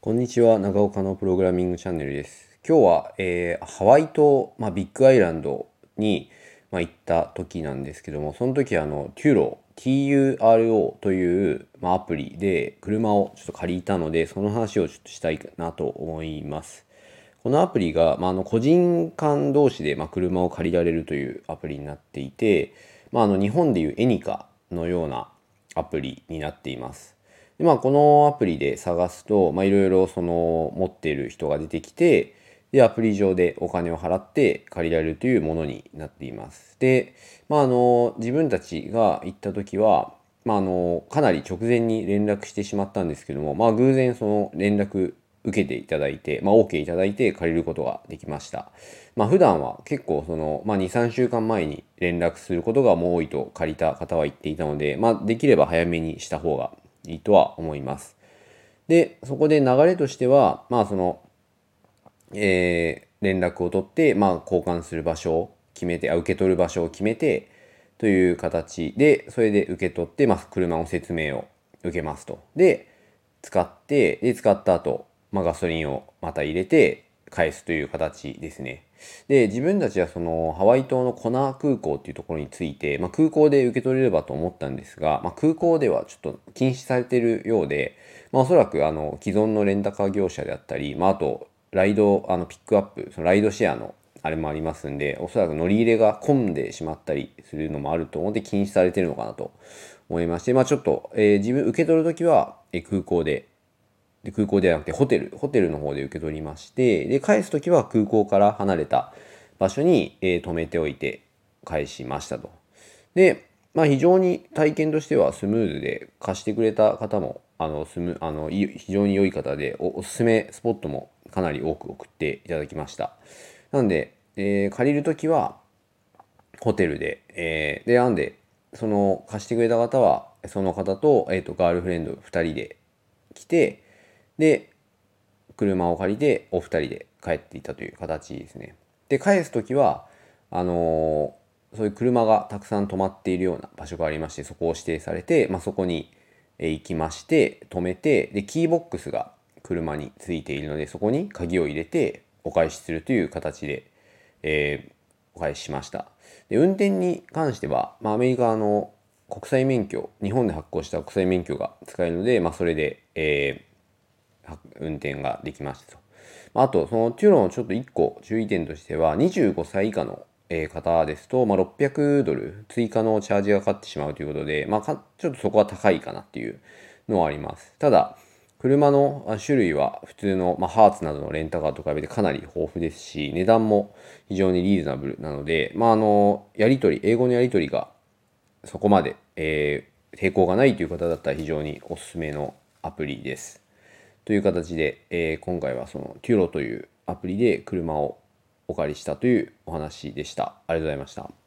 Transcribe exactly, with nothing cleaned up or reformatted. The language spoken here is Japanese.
こんにちは、長岡のプログラミングチャンネルです。今日は、えーハワイ島、まあ、ビッグアイランドに、まあ、行った時なんですけども、その時あの、テューロ、ティーユーアールオー という、まあ、アプリで車をちょっと借りたので、その話をちょっとしたいなと思います。このアプリが、まあ、あの個人間同士で、まあ、車を借りられるというアプリになっていて、まあ、あの日本でいうエニカのようなアプリになっています。で、まあ、このアプリで探すと、まあ、いろいろその持っている人が出てきて、で、アプリ上でお金を払って借りられるというものになっています。で、まあ、あの、自分たちが行った時は、まあ、あの、かなり直前に連絡してしまったんですけども、まあ、偶然その連絡受けていただいて、まあ、オーケー いただいて借りることができました。まあ、普段は結構その、まあ、に、さんしゅうかんまえに連絡することがもう多いと借りた方は言っていたので、まあ、できれば早めにした方がいいとは思います。で、そこで流れとしては、まあ、その、えー連絡を取って、まあ、交換する場所を決めて、あ、受け取る場所を決めて、という形で、それで受け取って、まあ、車の説明を受けますと。で、使って、で、使った後、まあ、ガソリンをまた入れて返すという形ですね。で、自分たちはそのハワイ島のコナー空港っていうところについて、まあ、空港で受け取れればと思ったんですが、まあ、空港ではちょっと禁止されているようで、まあ、おそらくあの既存のレンタカー業者であったり、まあ、あとライド、あのピックアップ、そのライドシェアのあれもありますんで、おそらく乗り入れが混んでしまったりするのもあると思って禁止されているのかなと思いまして、まあちょっと、えー自分受け取るときは、えー空港で、で空港ではなくてホテル、ホテルの方で受け取りまして、で、返すときは空港から離れた場所に、えー止めておいて返しましたと。で、まあ非常に体験としてはスムーズで、貸してくれた方も、あの、スム、あの、い非常に良い方で、お、おすすめスポットもかなり多く送っていただきました。なんで、えー借りるときは、ホテルで、えーで、なんで、その貸してくれた方は、その方と、えっと、ガールフレンドふたりで来て、で、車を借りて、お二人で帰っていたという形ですね。で、返すときは、あのーそういう車がたくさん止まっているような場所がありまして、そこを指定されて、まあ、そこにえー行きまして、止めて、で、キーボックスが車についているので、そこに鍵を入れてお返しするという形で、えーお返ししました。で、運転に関しては、まあ、アメリカの国際免許、日本で発行した国際免許が使えるので、まあ、それで、えー運転ができましたと。あと、そのテューロのちょっといっこ注意点としては、にじゅうごさい以下のえー方ですと、まあ、ろっぴゃくドル追加のチャージがかかってしまうということで、まあ、かちょっとそこは高いかなっていうのはあります。ただ、車のあ種類は普通の、まあ、ハーツなどのレンタカーと比べてかなり豊富ですし、値段も非常にリーズナブルなので、まあ、あの、やり取り、英語のやり取りがそこまで、えー抵抗がないという方だったら非常におすすめのアプリです。という形で、えー今回はそのテュロというアプリで車をお借りしたというお話でした。ありがとうございました。